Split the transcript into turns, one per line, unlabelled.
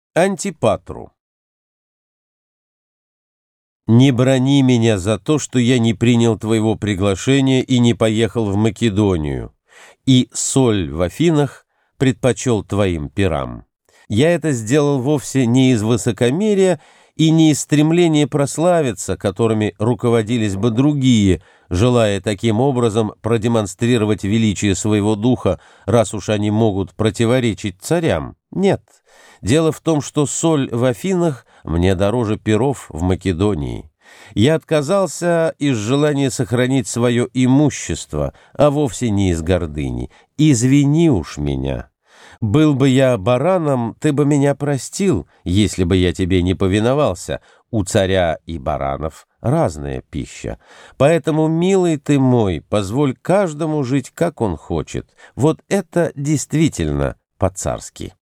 Антипатру. Не брони меня за то, что я не принял твоего приглашения и не поехал в Македонию, и соль в Афинах предпочел твоим пирам. Я это сделал вовсе не из высокомерия и не из стремления прославиться, которыми руководились бы другие, желая таким образом продемонстрировать величие своего духа, раз уж они могут противоречить царям. Нет, дело в том, что соль в Афинах мне дороже пиров в Македонии. Я отказался из желания сохранить свое имущество, а вовсе не из гордыни. Извини уж меня. Был бы я бараном, ты бы меня простил, если бы я тебе не повиновался. У царя и баранов разная пища. Поэтому, милый ты мой, позволь каждому жить, как он хочет. Вот это действительно по-царски.